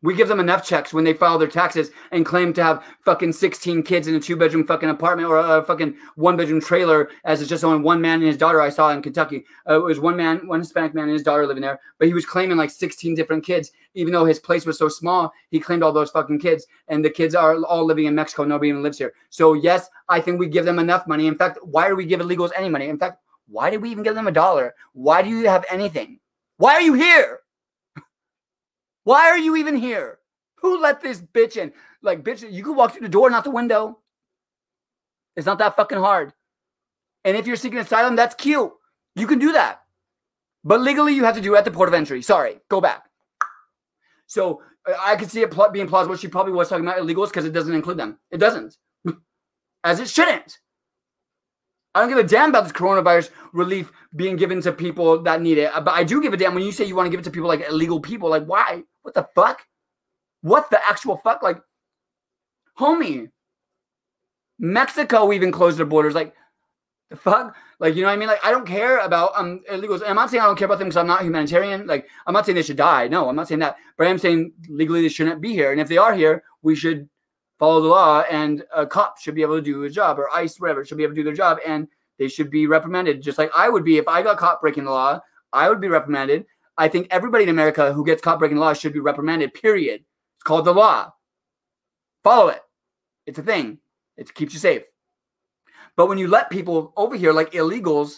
We give them enough checks when they file their taxes and claim to have fucking sixteen kids in a two-bedroom fucking apartment or a fucking one-bedroom trailer, as it's just only one man and his daughter. I saw in Kentucky. Uh, it was one man, one Hispanic man and his daughter living there, but he was claiming like sixteen different kids, even though his place was so small. He claimed all those fucking kids, and the kids are all living in Mexico. Nobody even lives here. So yes, I think we give them enough money. In fact, why do we give illegals any money? In fact, why did we even give them a dollar? Why do you have anything? Why are you here? Why are you even here? Who let this bitch in? Like, bitch, you can walk through the door, not the window. It's not that fucking hard. And if you're seeking asylum, that's cute. You can do that. But legally, you have to do it at the port of entry. Sorry, go back. So I could see it pl- being plausible. She probably was talking about illegals because it doesn't include them. It doesn't. As it shouldn't. I don't give a damn about this coronavirus relief being given to people that need it. But I do give a damn when you say you want to give it to people like illegal people. Like, why? What the fuck? What the actual fuck? Like, homie, Mexico even closed their borders. Like, the fuck? Like, you know what I mean? Like, I don't care about um illegals. And I'm not saying I don't care about them because I'm not humanitarian. Like, I'm not saying they should die. No, I'm not saying that. But I'm saying legally they shouldn't be here. And if they are here, we should follow the law, and a cop should be able to do his job, or ICE, whatever, should be able to do their job, and they should be reprimanded, just like I would be if I got caught breaking the law. I would be reprimanded. I think everybody in America who gets caught breaking the law should be reprimanded, period. It's called the law. Follow it. It's a thing. It keeps you safe. But when you let people over here, like illegals,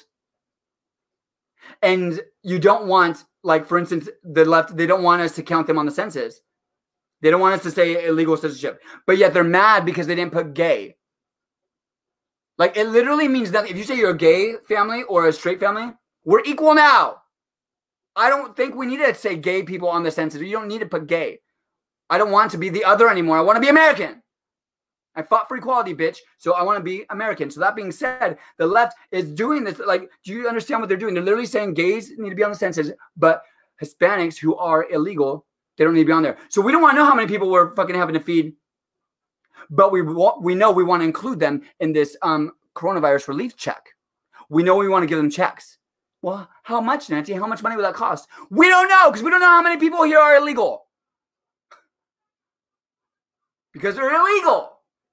and you don't want, like, for instance, the left, they don't want us to count them on the census. They don't want us to say illegal citizenship, but yet they're mad because they didn't put gay. Like, it literally means nothing. If you say you're a gay family or a straight family, we're equal now. I don't think we need to say gay people on the census. You don't need to put gay. I don't want to be the other anymore. I want to be American. I fought for equality, bitch. So I want to be American. So that being said, the left is doing this. Like, do you understand what they're doing? They're literally saying gays need to be on the census, but Hispanics who are illegal, they don't need to be on there. So we don't want to know how many people we're fucking having to feed, but we want, we know we want to include them in this um, coronavirus relief check. We know we want to give them checks. Well, how much, Nancy? How much money would that cost? We don't know, because we don't know how many people here are illegal. Because they're illegal.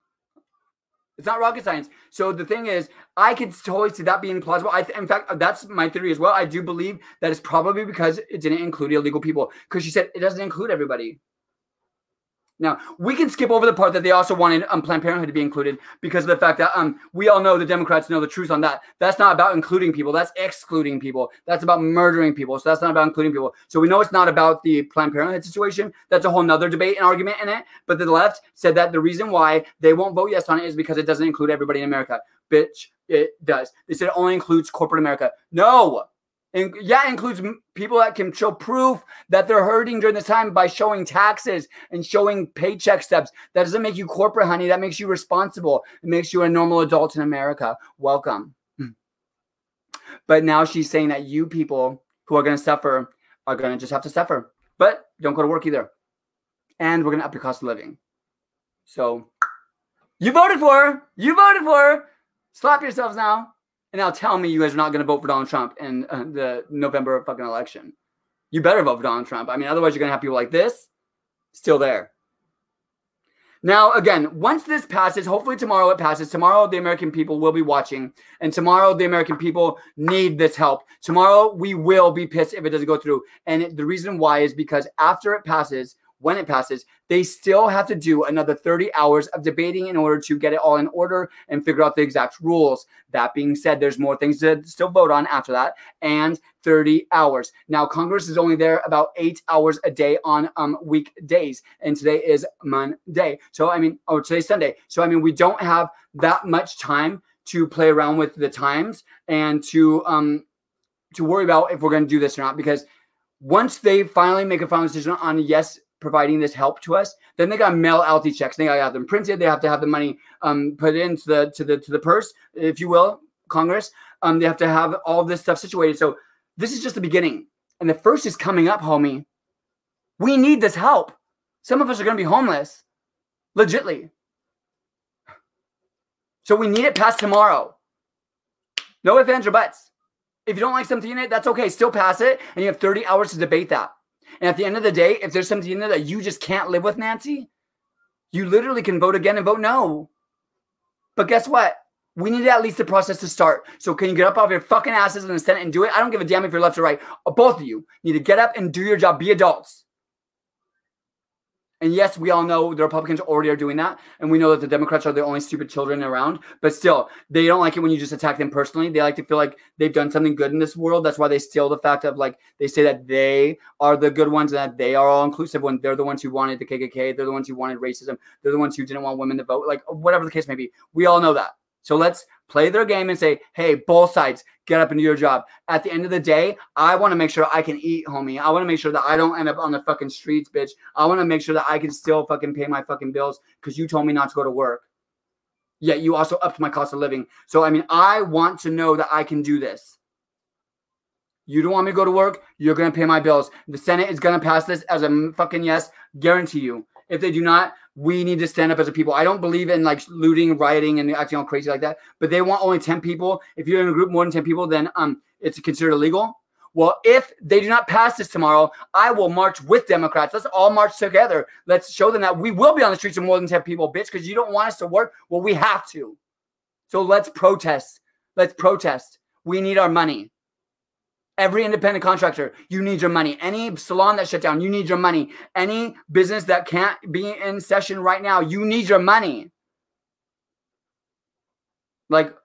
It's not rocket science. So the thing is, I could totally see that being plausible. I th- in fact, that's my theory as well. I do believe that it's probably because it didn't include illegal people. Because she said it doesn't include everybody. Now, we can skip over the part that they also wanted um, Planned Parenthood to be included because of the fact that um, we all know the Democrats know the truth on that. That's not about including people. That's excluding people. That's about murdering people. So that's not about including people. So we know it's not about the Planned Parenthood situation. That's a whole nother debate and argument in it. But the left said that the reason why they won't vote yes on it is because it doesn't include everybody in America. Bitch, it does. They said it only includes corporate America. No. And yeah, it includes people that can show proof that they're hurting during this time by showing taxes and showing paycheck stubs. That doesn't make you corporate, honey. That makes you responsible. It makes you a normal adult in America. Welcome. But now she's saying that you people who are going to suffer are going to just have to suffer. But don't go to work either. And we're going to up your cost of living. So you voted for her. You voted for her. Slap yourselves now. And now tell me you guys are not going to vote for Donald Trump in uh, the November fucking election. You better vote for Donald Trump. I mean, otherwise you're going to have people like this still there. Now, again, once this passes, hopefully tomorrow it passes. Tomorrow the American people will be watching. And tomorrow the American people need this help. Tomorrow we will be pissed if it doesn't go through. And it, the reason why is because after it passes, when it passes, they still have to do another thirty hours of debating in order to get it all in order and figure out the exact rules. That being said, there's more things to still vote on after that, and thirty hours. Now, Congress is only there about eight hours a day on um, weekdays, and today is Monday. So, I mean, oh, today's Sunday. So, I mean, we don't have that much time to play around with the times and to um, to worry about if we're going to do this or not, because once they finally make a final decision on yes, providing this help to us, then they got to mail out these checks. They got to have them printed. They have to have the money um, put into the to the to the purse, if you will, Congress. Um, they have to have all this stuff situated. So this is just the beginning, and the first is coming up, homie. We need this help. Some of us are going to be homeless, legitly. So we need it past tomorrow. No ifs, ands, or buts. If you don't like something in it, that's okay. Still pass it, and you have thirty hours to debate that. And at the end of the day, if there's something in there that you just can't live with, Nancy, you literally can vote again and vote no. But guess what? We need at least the process to start. So can you get up off your fucking asses in the Senate and do it? I don't give a damn if you're left or right. Both of you need to get up and do your job. Be adults. And yes, we all know the Republicans already are doing that. And we know that the Democrats are the only stupid children around. But still, they don't like it when you just attack them personally. They like to feel like they've done something good in this world. That's why they steal the fact of, like, they say that they are the good ones and that they are all inclusive when they're the ones who wanted the K K K. They're the ones who wanted racism. They're the ones who didn't want women to vote. Like, whatever the case may be. We all know that. So let's play their game and say, hey, both sides, get up and do your job. At the end of the day, I want to make sure I can eat, homie. I want to make sure that I don't end up on the fucking streets, bitch. I want to make sure that I can still fucking pay my fucking bills because you told me not to go to work. Yet you also upped my cost of living. So, I mean, I want to know that I can do this. You don't want me to go to work, you're going to pay my bills. The Senate is going to pass this as a fucking yes, guarantee you. If they do not, we need to stand up as a people. I don't believe in like looting, rioting, and acting all crazy like that. But they want only ten people. If you're in a group more than ten people, then um, it's considered illegal. Well, if they do not pass this tomorrow, I will march with Democrats. Let's all march together. Let's show them that we will be on the streets of more than ten people, bitch, because you don't want us to work. Well, we have to. So let's protest. Let's protest. We need our money. Every independent contractor, you need your money. Any salon that shut down, you need your money. Any business that can't be in session right now, you need your money. Like,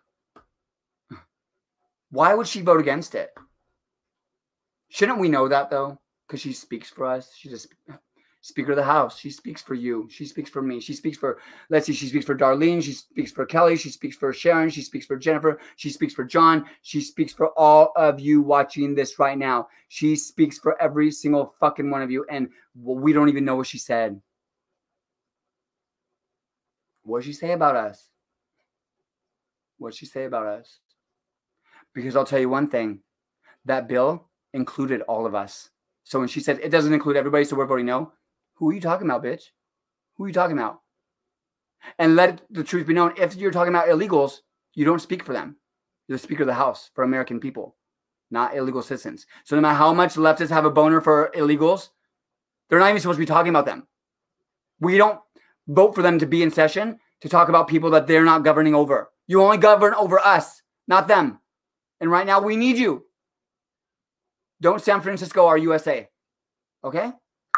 why would she vote against it? Shouldn't we know that, though? Because she speaks for us. She's a Speaker of the House. She speaks for you. She speaks for me. She speaks for, let's see, she speaks for Darlene. She speaks for Kelly. She speaks for Sharon. She speaks for Jennifer. She speaks for John. She speaks for all of you watching this right now. She speaks for every single fucking one of you. And we don't even know what she said. What did she say about us? What did she say about us? Because I'll tell you one thing. That bill included all of us. So when she said it doesn't include everybody, so we're voting no, who are you talking about, bitch? Who are you talking about? And let the truth be known, if you're talking about illegals, you don't speak for them. You're the Speaker of the House for American people, not illegal citizens. So no matter how much leftists have a boner for illegals, they're not even supposed to be talking about them. We don't vote for them to be in session to talk about people that they're not governing over. You only govern over us, not them. And right now, we need you. Don't San Francisco our U S A. Okay?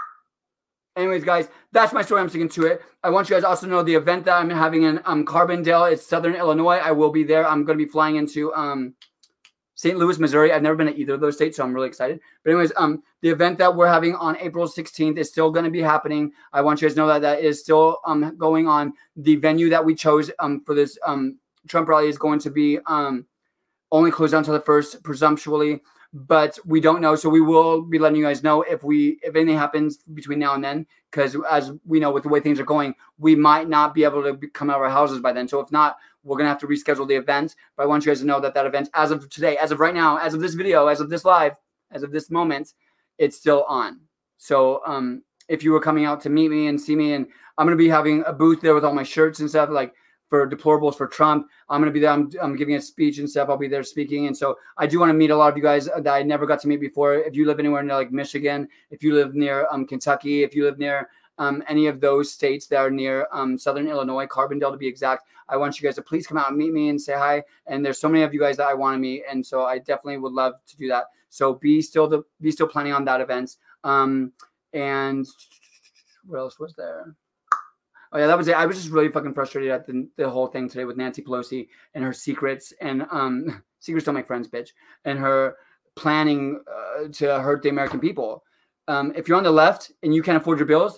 Anyways, guys, that's my story. I'm sticking to it. I want you guys also to know the event that I'm having in um, Carbondale. It's Southern Illinois. I will be there. I'm going to be flying into um, Saint Louis, Missouri. I've never been to either of those states, so I'm really excited. But anyways, um, the event that we're having on April sixteenth is still going to be happening. I want you guys to know that that is still um, going on. The venue that we chose um, for this um, Trump rally is going to be um, only closed down until the first, presumptually. But we don't know, so we will be letting you guys know if we if anything happens between now and then. Because as we know, with the way things are going, we might not be able to be, come out of our houses by then. So if not, we're gonna have to reschedule the event. But I want you guys to know that that event, as of today, as of right now, as of this video, as of this live, as of this moment, it's still on. So um, if you were coming out to meet me and see me, and I'm gonna be having a booth there with all my shirts and stuff, like for deplorables for Trump. I'm going to be there. I'm, I'm giving a speech and stuff. I'll be there speaking. And so I do want to meet a lot of you guys that I never got to meet before. If you live anywhere near like Michigan, if you live near um, Kentucky, if you live near um, any of those states that are near um, Southern Illinois, Carbondale to be exact, I want you guys to please come out and meet me and say hi. And there's so many of you guys that I want to meet. And so I definitely would love to do that. So be still, the, be still planning on that event. Um, and what else was there? Oh, yeah, that was it. I was just really fucking frustrated at the, the whole thing today with Nancy Pelosi and her secrets. And um, secrets don't make friends, bitch. And her planning uh, to hurt the American people. Um, if you're on the left and you can't afford your bills,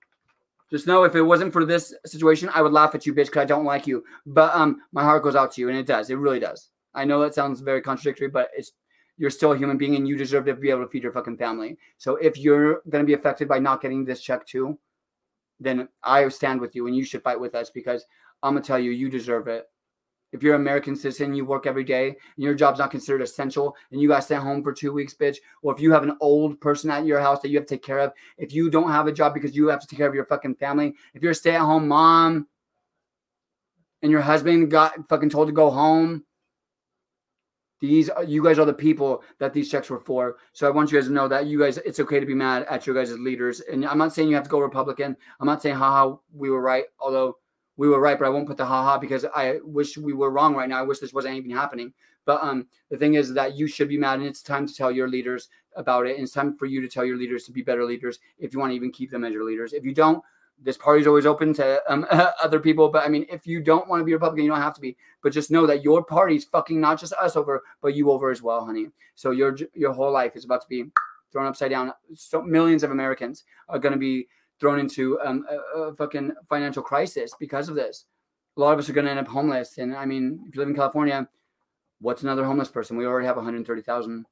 just know if it wasn't for this situation, I would laugh at you, bitch, because I don't like you. But um, my heart goes out to you, and it does. It really does. I know that sounds very contradictory, but it's you're still a human being, and you deserve to be able to feed your fucking family. So if you're going to be affected by not getting this check too, then I stand with you and you should fight with us because I'm going to tell you, you deserve it. If you're an American citizen, you work every day and your job's not considered essential and you got sent home for two weeks, bitch. Or if you have an old person at your house that you have to take care of, if you don't have a job because you have to take care of your fucking family, if you're a stay-at-home mom and your husband got fucking told to go home, These are, you guys are the people that these checks were for. So I want you guys to know that you guys, it's okay to be mad at your guys' leaders. And I'm not saying you have to go Republican. I'm not saying, haha, we were right. Although we were right, but I won't put the haha because I wish we were wrong right now. I wish this wasn't even happening. But um, the thing is that you should be mad, and it's time to tell your leaders about it. And it's time for you to tell your leaders to be better leaders if you want to even keep them as your leaders. If you don't, this party's always open to um, other people. But I mean, if you don't want to be Republican, you don't have to be. But just know that your party's fucking not just us over, but you over as well, honey. So your your whole life is about to be thrown upside down. So millions of Americans are going to be thrown into um, a, a fucking financial crisis because of this. A lot of us are going to end up homeless. And I mean, if you live in California, what's another homeless person? We already have one hundred thirty thousand.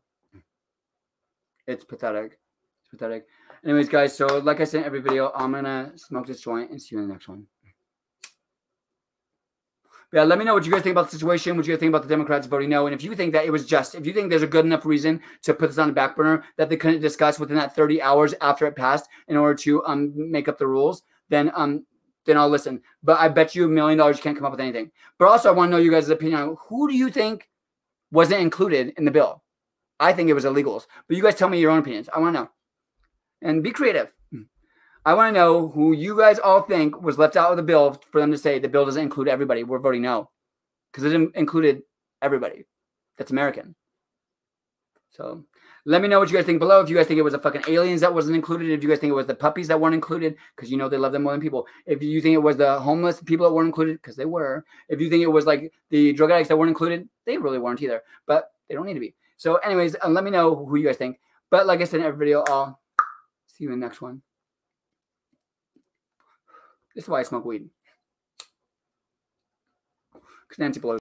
It's pathetic. It's pathetic. Anyways, guys, so like I said in every video, I'm going to smoke this joint and see you in the next one. But yeah, let me know what you guys think about the situation, what you guys think about the Democrats voting no, and if you think that it was just, if you think there's a good enough reason to put this on the back burner that they couldn't discuss within that thirty hours after it passed in order to um make up the rules, then um then I'll listen. But I bet you a million dollars you can't come up with anything. But also, I want to know you guys' opinion on who do you think wasn't included in the bill? I think it was illegals. But you guys tell me your own opinions. I want to know. And be creative. I want to know who you guys all think was left out of the bill for them to say the bill doesn't include everybody. We're voting no. Because it included everybody that's American. So let me know what you guys think below. If you guys think it was the fucking aliens that wasn't included. If you guys think it was the puppies that weren't included. Because you know they love them more than people. If you think it was the homeless people that weren't included. Because they were. If you think it was like the drug addicts that weren't included. They really weren't either. But they don't need to be. So anyways, uh, let me know who you guys think. But like I said in every video, I'll see you in the next one. This is why I smoke weed. Because Nancy Pelosi.